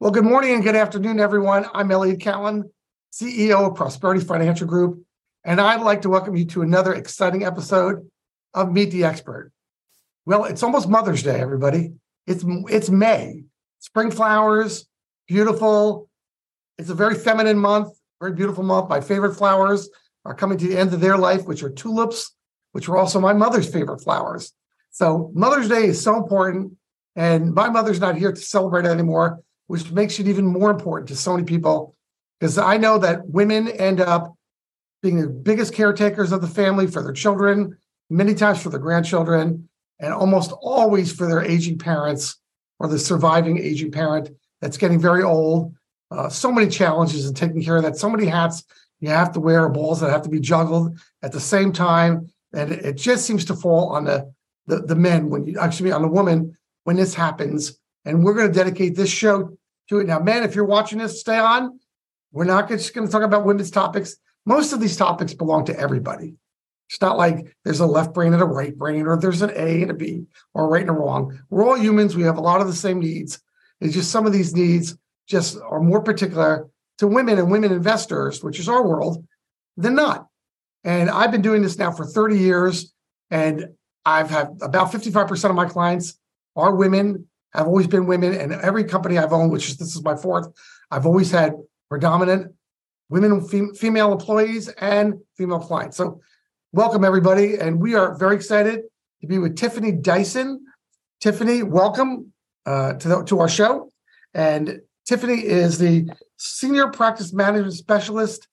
Well, good morning and good afternoon, everyone. I'm Elliot Callan, CEO of Prosperity Financial Group, and I'd like to welcome you to another exciting episode of Meet the Expert. Well, it's almost Mother's Day, everybody. It's May. Spring flowers, beautiful. It's a very feminine month, very beautiful month. My favorite flowers are coming to the end of their life, which are tulips, which are also my mother's favorite flowers. So Mother's Day is so important, and my mother's not here to celebrate it anymore, which makes it even more important to so many people, because I know that women end up being the biggest caretakers of the family for their children, many times for their grandchildren, and almost always for their aging parents or the surviving aging parent that's getting very old. So many challenges in taking care of that, so many hats you have to wear, balls that have to be juggled at the same time. And it just seems to fall on the men, on the woman when this happens. And we're going to dedicate this show to it. Now, men, if you're watching this, stay on. We're not just going to talk about women's topics. Most of these topics belong to everybody. It's not like there's a left brain and a right brain, or there's an A and a B, or a right and a wrong. We're all humans. We have a lot of the same needs. It's just some of these needs just are more particular to women and women investors, which is our world, than not. And I've been doing this now for 30 years, and I've had about 55% of my clients are women, have always been women, and every company I've owned, this is my fourth, I've always had predominant women, female employees and female clients. So welcome, everybody. And we are very excited to be with Tiffany Dyson. Tiffany, welcome to our show. And Tiffany is the Senior Practice Management Specialist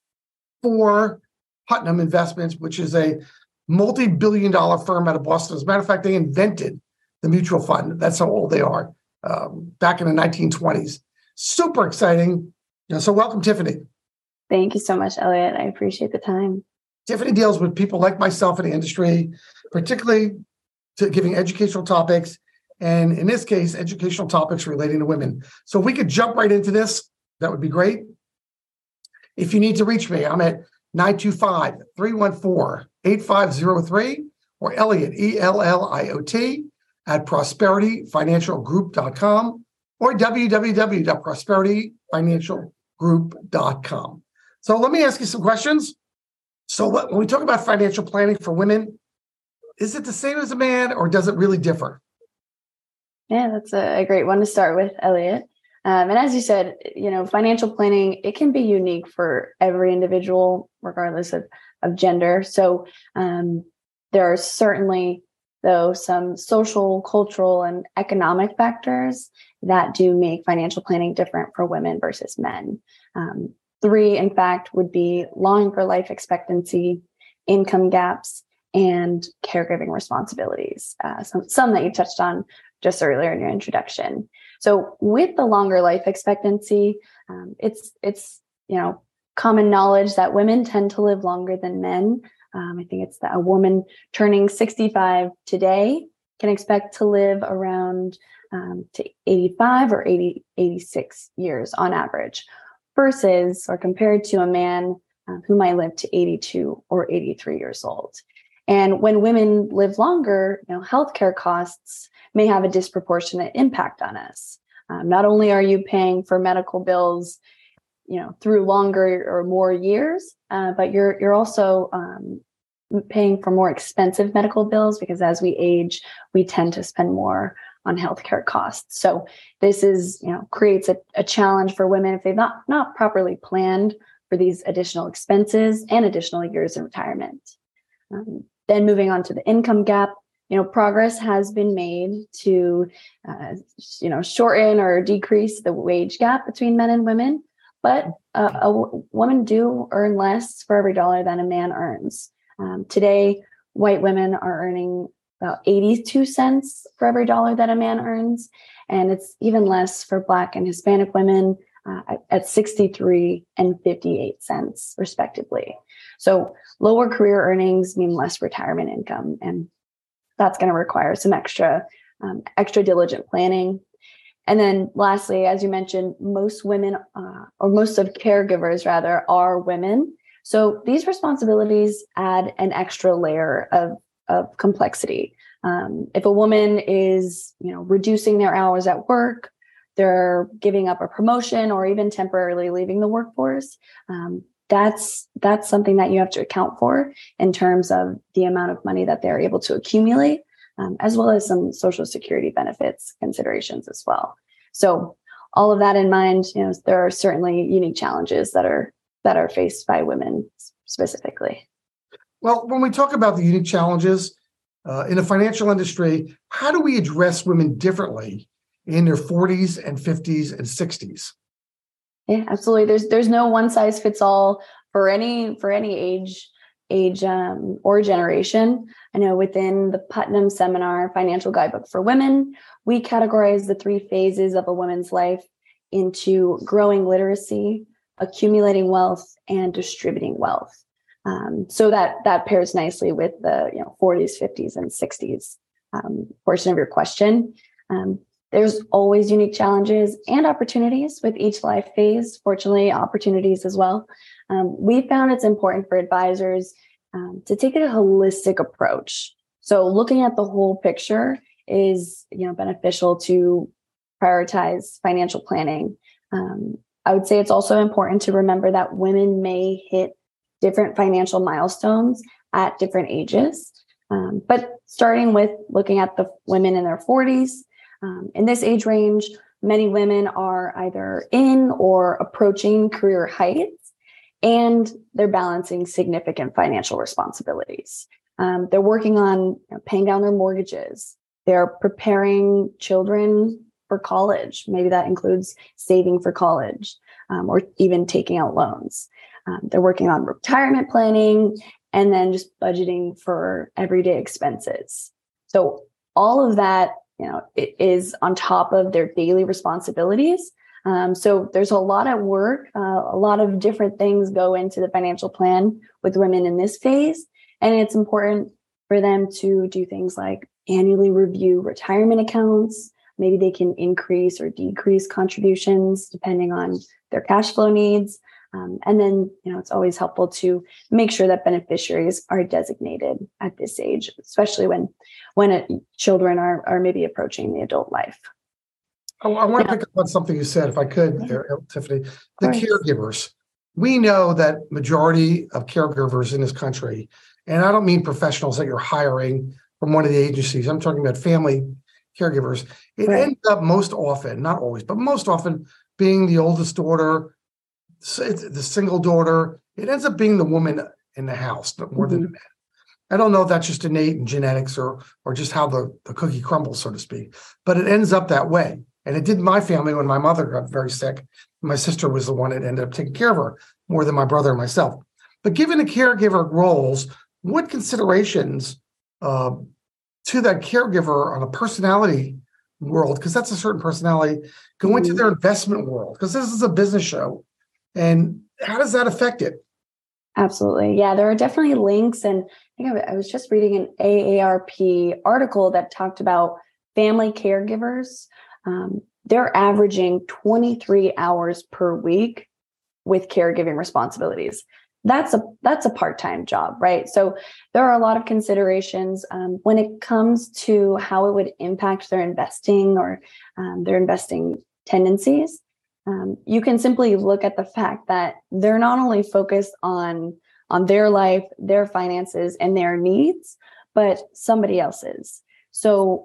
for Putnam Investments, which is a multi-billion-dollar firm out of Boston. As a matter of fact, they invented the mutual fund. That's how old they are, back in the 1920s. Super exciting. So welcome, Tiffany. Thank you so much, Elliot. I appreciate the time. Tiffany deals with people like myself in the industry, particularly to giving educational topics, and in this case, educational topics relating to women. So if we could jump right into this, that would be great. If you need to reach me, I'm at 925-314-8503 or Elliot, ELLIOT, at prosperityfinancialgroup.com or www.prosperityfinancialgroup.com. So let me ask you some questions. So when we talk about financial planning for women, is it the same as a man, or does it really differ? Yeah, that's a great one to start with, Elliot. And as you said, financial planning, it can be unique for every individual, regardless of gender. So there are certainly, though, some social, cultural, and economic factors that do make financial planning different for women versus men. Three, in fact, would be longer life expectancy, income gaps, and caregiving responsibilities. Some that you touched on just earlier in your introduction. So with the longer life expectancy, it's common knowledge that women tend to live longer than men. I think it's that a woman turning 65 today can expect to live around to 85 or 86 years on average, versus or compared to a man who might live to 82 or 83 years old. And when women live longer, healthcare costs may have a disproportionate impact on us. Not only are you paying for medical bills, through longer or more years, but you're also paying for more expensive medical bills, because as we age, we tend to spend more on healthcare costs. So this is, creates a challenge for women if they've not properly planned for these additional expenses and additional years in retirement. Then moving on to the income gap, progress has been made to, shorten or decrease the wage gap between men and women, but women do earn less for every dollar than a man earns. Today, white women are earning about 82 cents for every dollar that a man earns, and it's even less for Black and Hispanic women at 63 and 58 cents, respectively. So lower career earnings mean less retirement income, and that's going to require some extra diligent planning. And then lastly, as you mentioned, most women or most of caregivers rather are women. So these responsibilities add an extra layer of complexity. If a woman is, reducing their hours at work, they're giving up a promotion or even temporarily leaving the workforce. That's something that you have to account for in terms of the amount of money that they're able to accumulate, as well as some Social Security benefits considerations as well. So all of that in mind, there are certainly unique challenges that are faced by women specifically. Well, when we talk about the unique challenges in the financial industry, how do we address women differently in their 40s and 50s and 60s? Yeah, absolutely. There's no one size fits all for any age or generation. I know within the Putnam Seminar Financial Guidebook for Women, we categorize the 3 phases of a woman's life into growing literacy, accumulating wealth, and distributing wealth. So that pairs nicely with the 40s, 50s, and 60s portion of your question. There's always unique challenges and opportunities with each life phase. Fortunately, opportunities as well. We found it's important for advisors to take a holistic approach. So looking at the whole picture is beneficial to prioritize financial planning. I would say it's also important to remember that women may hit different financial milestones at different ages. But starting with looking at the women in their 40s, in this age range, many women are either in or approaching career heights, and they're balancing significant financial responsibilities. They're working on paying down their mortgages. They're preparing children for college. Maybe that includes saving for college or even taking out loans. They're working on retirement planning and then just budgeting for everyday expenses. So all of that it is on top of their daily responsibilities. So there's a lot of work, a lot of different things go into the financial plan with women in this phase. And it's important for them to do things like annually review retirement accounts. Maybe they can increase or decrease contributions depending on their cash flow needs. And then, it's always helpful to make sure that beneficiaries are designated at this age, especially when children are maybe approaching the adult life. I want to pick up on something you said, if I could, Tiffany. The caregivers. We know that majority of caregivers in this country, and I don't mean professionals that you're hiring from one of the agencies. I'm talking about family caregivers. It ends up most often, not always, but most often being the oldest daughter, the single daughter. It ends up being the woman in the house more than the man. I don't know if that's just innate in genetics or just how the cookie crumbles, so to speak, but it ends up that way. And it did in my family when my mother got very sick. My sister was the one that ended up taking care of her more than my brother and myself. But given the caregiver roles, what considerations to that caregiver on a personality world, because that's a certain personality, go into their investment world? Because this is a business show. And how does that affect it? Absolutely. Yeah, there are definitely links. And I think I was just reading an AARP article that talked about family caregivers. They're averaging 23 hours per week with caregiving responsibilities. That's a part-time job, right? So there are a lot of considerations when it comes to how it would impact their investing or their investing tendencies. You can simply look at the fact that they're not only focused on their life, their finances, and their needs, but somebody else's. So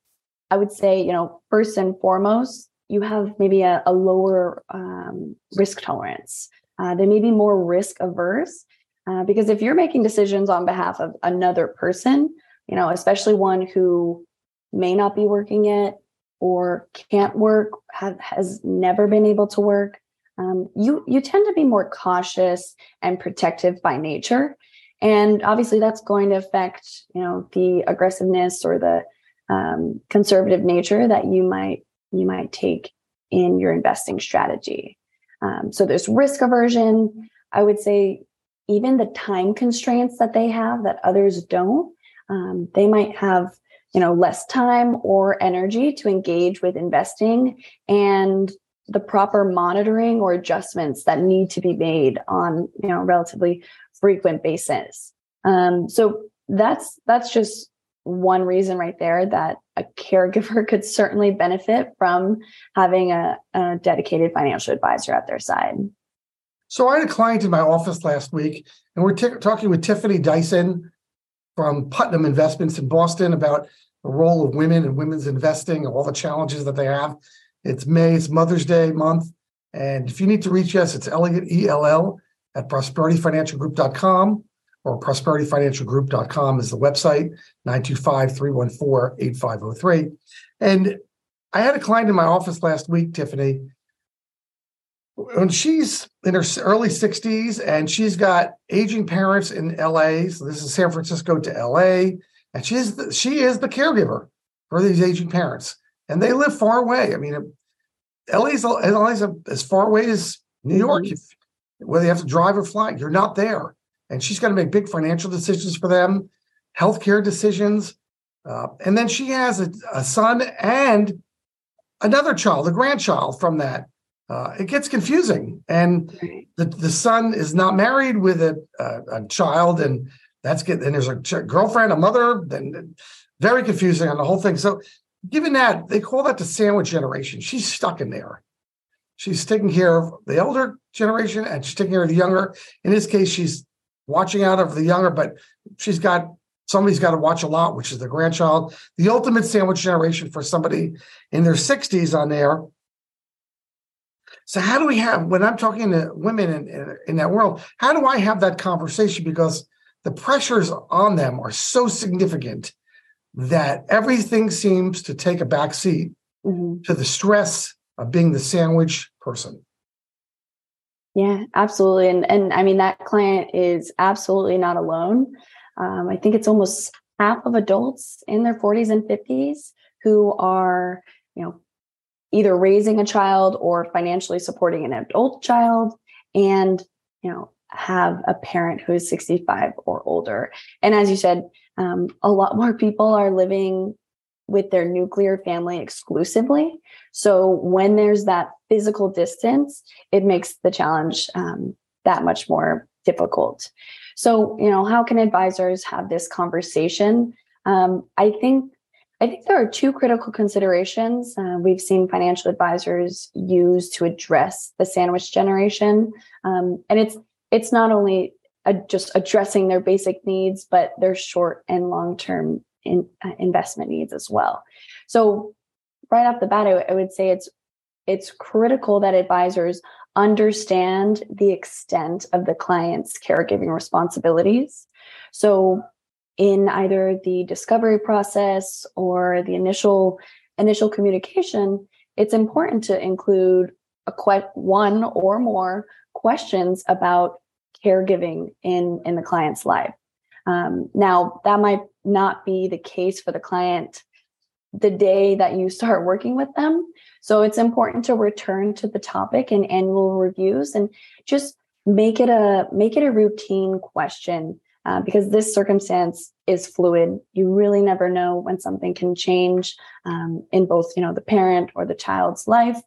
I would say, first and foremost, you have maybe a lower risk tolerance. They may be more risk averse because if you're making decisions on behalf of another person, especially one who may not be working yet or can't work, has never been able to work, you tend to be more cautious and protective by nature. And obviously that's going to affect, the aggressiveness or the conservative nature that you might take in your investing strategy. So there's risk aversion. I would say even the time constraints that they have that others don't, they might have, less time or energy to engage with investing and the proper monitoring or adjustments that need to be made on, relatively frequent basis. So that's just one reason right there that a caregiver could certainly benefit from having a dedicated financial advisor at their side. So I had a client in my office last week, and we're talking with Tiffany Dyson from Putnam Investments in Boston about the role of women and women's investing and all the challenges that they have. It's May, it's Mother's Day month. And if you need to reach us, it's Elliott, ELL, at prosperityfinancialgroup.com, or prosperityfinancialgroup.com is the website, 925-314-8503. And I had a client in my office last week, Tiffany, when she's in her early 60s and she's got aging parents in LA. So this is San Francisco to LA. And she is the caregiver for these aging parents. And they live far away. I mean, LA's as far away as New York, whether you have to drive or fly, you're not there. And she's got to make big financial decisions for them, healthcare decisions. And then she has a son and another child, a grandchild from that. It gets confusing. And the son is not married with a child, and there's a girlfriend, a mother, then very confusing on the whole thing. So given that, they call that the sandwich generation. She's stuck in there. She's taking care of the elder generation and she's taking care of the younger. In this case, she's watching out of the younger, but somebody's got to watch a lot, which is the grandchild. The ultimate sandwich generation for somebody in their 60s on there. So how do we when I'm talking to women in that world, how do I have that conversation? Because the pressures on them are so significant that everything seems to take a back seat to the stress of being the sandwich person. Yeah, absolutely. And I mean, that client is absolutely not alone. I think it's almost half of adults in their 40s and 50s who are, either raising a child or financially supporting an adult child, and, have a parent who is 65 or older. And as you said, a lot more people are living with their nuclear family exclusively. So when there's that physical distance, it makes the challenge that much more difficult. So, how can advisors have this conversation? I think there are two critical considerations we've seen financial advisors use to address the sandwich generation. And it's not only just addressing their basic needs, but their short and long-term investment needs as well. So right off the bat, I would say it's critical that advisors understand the extent of the client's caregiving responsibilities. So in either the discovery process or the initial communication, it's important to include one or more questions about caregiving in the client's life. Now, that might not be the case for the client the day that you start working with them. So it's important to return to the topic in annual reviews and just make it a routine question, because this circumstance is fluid. You really never know when something can change in both, the parent or the child's life.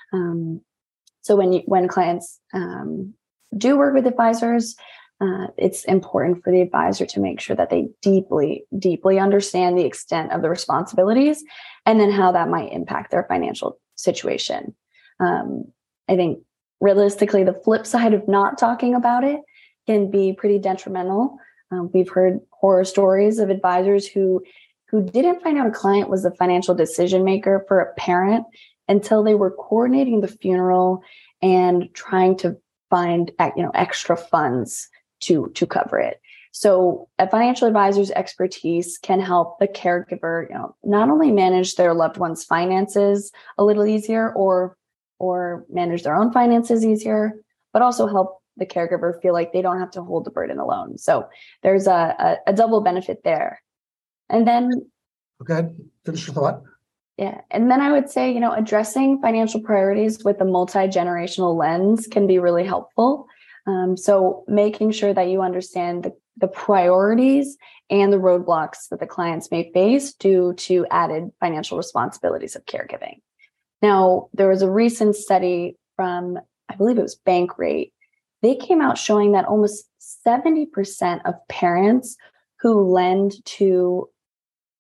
So when clients do work with advisors, it's important for the advisor to make sure that they deeply, deeply understand the extent of the responsibilities and then how that might impact their financial situation. I think realistically, the flip side of not talking about it can be pretty detrimental. We've heard horror stories of advisors who didn't find out a client was the financial decision maker for a parent until they were coordinating the funeral and trying to find extra funds to cover it. So a financial advisor's expertise can help the caregiver, not only manage their loved one's finances a little easier or manage their own finances easier, but also help the caregiver feel like they don't have to hold the burden alone. So there's a double benefit there. And then okay, finish your thought. Yeah. And then I would say, addressing financial priorities with a multi-generational lens can be really helpful. So making sure that you understand the priorities and the roadblocks that the clients may face due to added financial responsibilities of caregiving. Now, there was a recent study from, I believe it was Bankrate. They came out showing that almost 70% of parents who lend to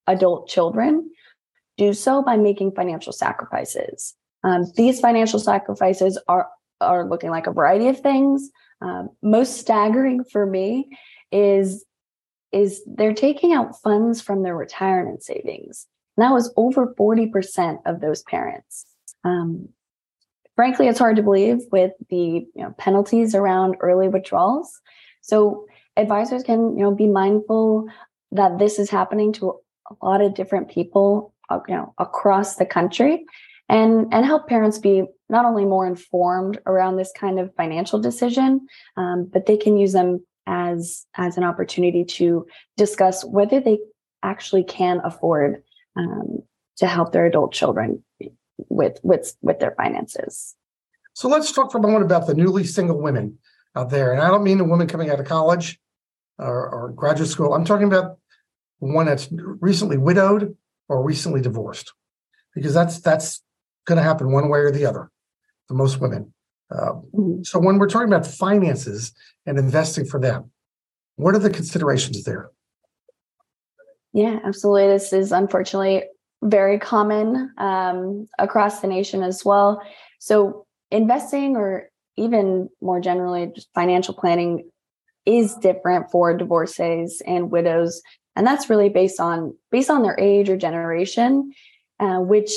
adult children do so by making financial sacrifices. These financial sacrifices are looking like a variety of things. Most staggering for me is they're taking out funds from their retirement savings. And that was over 40% of those parents. Frankly, it's hard to believe with the penalties around early withdrawals. So advisors can be mindful that this is happening to a lot of different people across the country, and help parents be not only more informed around this kind of financial decision, but they can use them as an opportunity to discuss whether they actually can afford to help their adult children with their finances. So let's talk for a moment about the newly single women out there. And I don't mean the woman coming out of college or graduate school. I'm talking about one that's recently widowed or recently divorced, because that's going to happen one way or the other for most women. So when we're talking about finances and investing for them, what are the considerations there? Yeah, absolutely. This is unfortunately very common across the nation as well. So investing, or even more generally, just financial planning, is different for divorcees and widows. And that's really based on their age or generation, which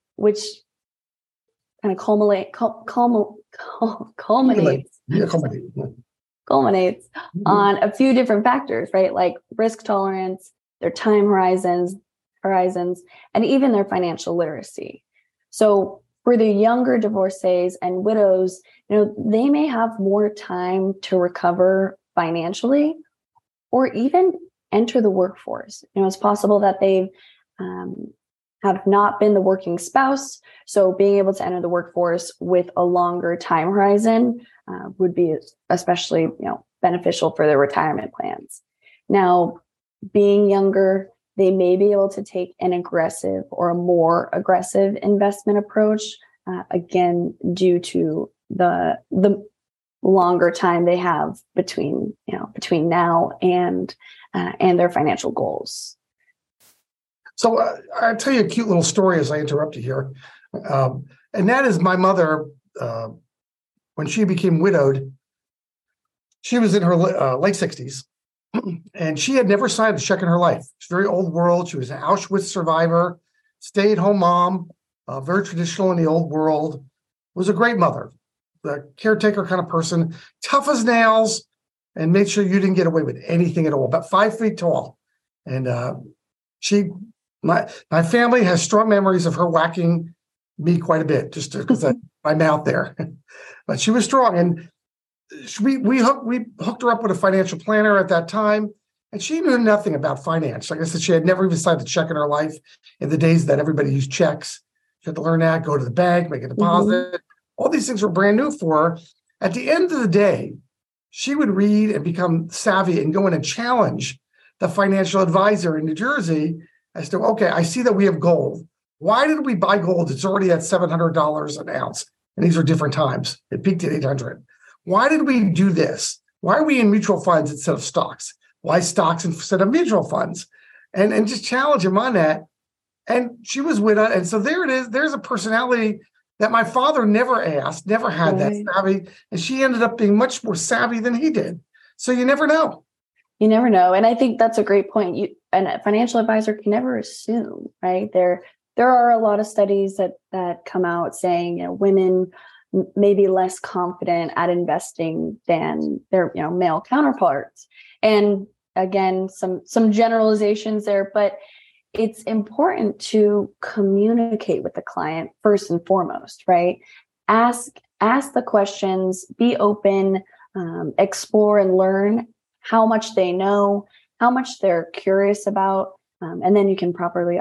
kind of culminates on a few different factors, right? Like risk tolerance, their time horizons, and even their financial literacy. So for the younger divorcees and widows, they may have more time to recover financially, or even enter the workforce. It's possible that they have not been the working spouse, so being able to enter the workforce with a longer time horizon would be especially beneficial for their retirement plans. Now, being younger, they may be able to take an aggressive or a more aggressive investment approach, again, due to the longer time they have between now and their financial goals. So I'll tell you a cute little story as I interrupt you here. And that is my mother, when she became widowed, she was in her late 60s, and she had never signed a check in her life. She's very old world. She was an Auschwitz survivor, stay-at-home mom, very traditional in the old world, was a great mother, the caretaker kind of person, tough as nails, and made sure you didn't get away with anything at all, about 5 feet tall. And my family has strong memories of her whacking me quite a bit, just because my mouth there. But she was strong, and we hooked her up with a financial planner at that time, and she knew nothing about finance. Like I said, she had never even signed a check in her life in the days that everybody used checks. She had to learn that, go to the bank, make a deposit. All these things were brand new for her. At the end of the day, she would read and become savvy and go in and challenge the financial advisor in New Jersey as to, okay, I see that we have gold. Why did we buy gold? It's already at $700 an ounce. And these are different times. It peaked at 800. Why did we do this? Why are we in mutual funds instead of stocks? Why stocks instead of mutual funds? And just challenge him on that. And she was widowed. And so there it is. There's a personality that my father never asked, never had that savvy. And she ended up being much more savvy than he did. So you never know. You never know. And I think that's a great point. A financial advisor can never assume, right? There are a lot of studies that come out saying, women may be less confident at investing than their, male counterparts. And again, some generalizations there, but it's important to communicate with the client first and foremost, right? Ask the questions, be open, explore and learn how much they know, how much they're curious about, and then you can properly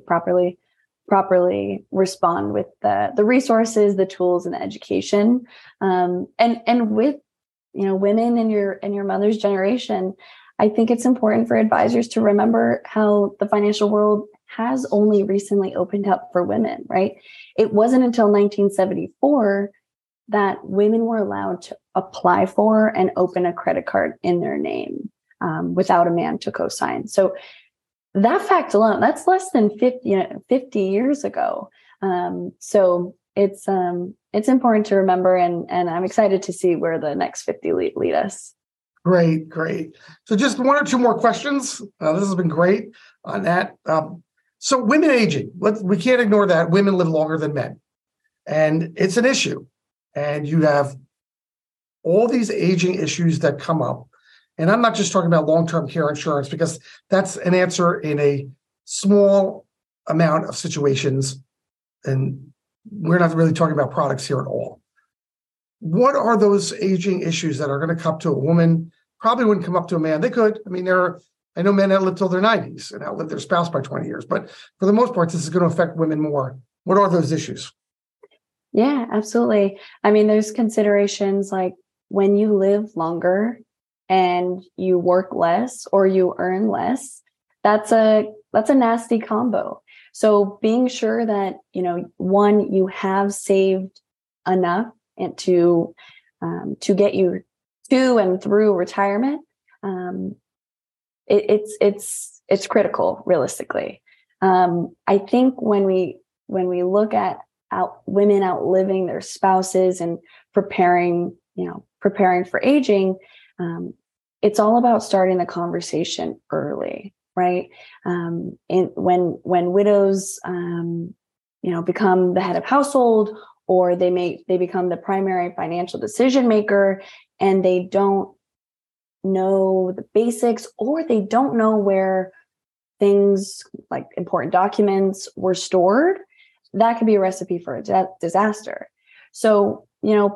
respond with the resources, the tools, and the education. And with women in your mother's generation, I think it's important for advisors to remember how the financial world has only recently opened up for women, right? It wasn't until 1974 that women were allowed to apply for and open a credit card in their name without a man to co-sign. So that fact alone, that's less than 50 years ago. So it's important to remember, and I'm excited to see where the next 50 lead us. Great, great. So just one or two more questions. This has been great on that. So women aging, we can't ignore that. Women live longer than men, and it's an issue. And you have all these aging issues that come up. And I'm not just talking about long-term care insurance, because that's an answer in a small amount of situations. And we're not really talking about products here at all. What are those aging issues that are going to come to a woman? Probably wouldn't come up to a man. They could. I mean, I know men that live till their 90s and outlive their spouse by 20 years. But for the most part, this is going to affect women more. What are those issues? Yeah, absolutely. I mean, there's considerations like when you live longer and you work less or you earn less, that's a nasty combo. So being sure that, one, you have saved enough and to get you to and through retirement, it's critical, realistically. I think when we look at women outliving their spouses and preparing for aging, it's all about starting the conversation early, right? And when widows, become the head of household, or they become the primary financial decision maker, and they don't know the basics, or they don't know where things like important documents were stored, that could be a recipe for a disaster. So,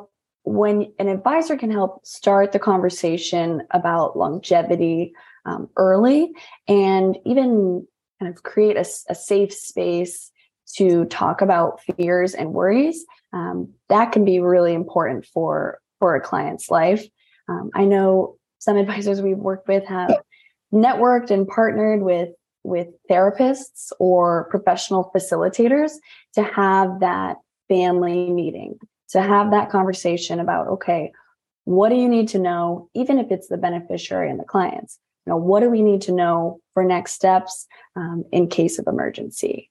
when an advisor can help start the conversation about longevity early, and even kind of create a safe space to talk about fears and worries, that can be really important for a client's life. I know some advisors we've worked with have networked and partnered with therapists or professional facilitators to have that family meeting, to have that conversation about, okay, what do you need to know, even if it's the beneficiary and the clients? What do we need to know for next steps in case of emergency?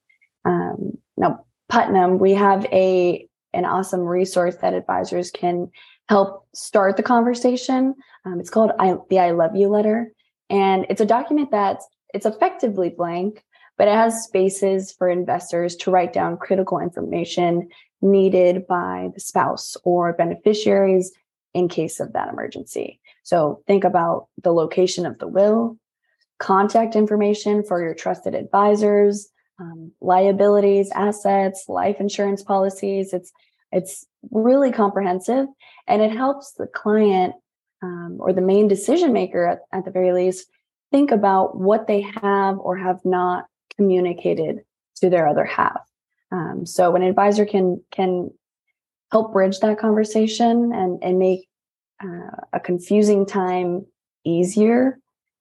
Now, Putnam, we have an awesome resource that advisors can help start the conversation. It's called the I Love You letter. And it's a document it's effectively blank, but it has spaces for investors to write down critical information needed by the spouse or beneficiaries in case of that emergency. So think about the location of the will, contact information for your trusted advisors, liabilities, assets, life insurance policies. It's really comprehensive, and it helps the client or the main decision maker at the very least think about what they have or have not communicated to their other half. So an advisor can help bridge that conversation and make a confusing time easier,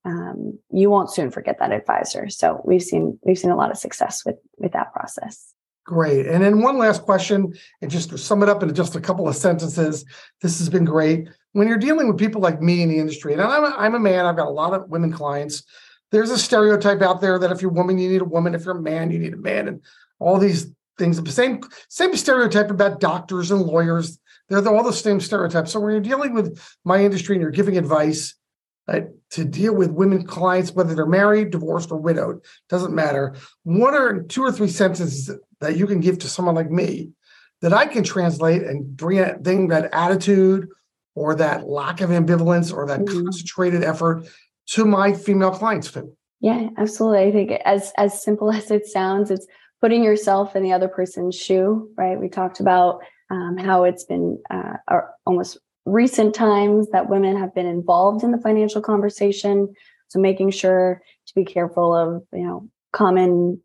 you won't soon forget that advisor. So we've seen a lot of success with that process. Great. And then one last question, and just to sum it up in just a couple of sentences, this has been great. When you're dealing with people like me in the industry, and I'm a man, I've got a lot of women clients, there's a stereotype out there that if you're a woman, you need a woman. If you're a man, you need a man. And all these things, the same stereotype about doctors and lawyers. They're all the same stereotypes. So when you're dealing with my industry and you're giving advice to deal with women clients, whether they're married, divorced, or widowed, doesn't matter. What are 2 or 3 sentences that you can give to someone like me that I can translate and bring that attitude or that lack of ambivalence or that concentrated effort to my female clients too? Yeah, absolutely. I think as simple as it sounds, it's putting yourself in the other person's shoe, right? We talked about how it's been almost recent times that women have been involved in the financial conversation. So making sure to be careful of, common,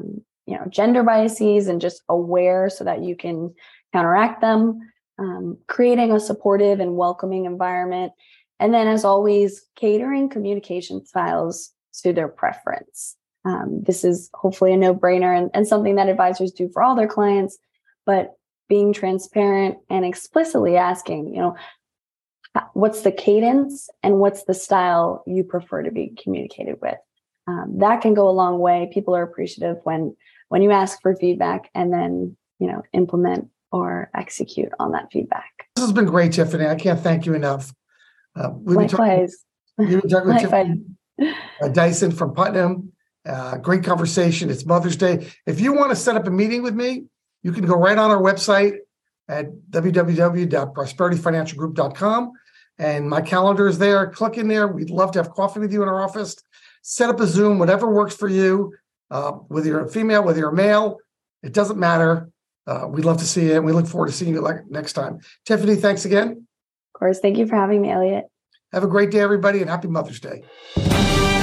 gender biases and just aware so that you can counteract them, creating a supportive and welcoming environment. And then, as always, catering communication styles to their preference. This is hopefully a no-brainer and something that advisors do for all their clients, but being transparent and explicitly asking, what's the cadence and what's the style you prefer to be communicated with? that can go a long way. People are appreciative when you ask for feedback and then, implement or execute on that feedback. This has been great, Tiffany. I can't thank you enough. Likewise. You've been talking with Likewise. Tiffany Dyson from Putnam. Great conversation. It's Mother's Day. If you want to set up a meeting with me, you can go right on our website at www.prosperityfinancialgroup.com. And my calendar is there. Click in there. We'd love to have coffee with you in our office. Set up a Zoom, whatever works for you. Whether you're a female, whether you're a male, it doesn't matter. We'd love to see you, and we look forward to seeing you next time. Tiffany, thanks again. Of course. Thank you for having me, Elliot. Have a great day, everybody, and happy Mother's Day.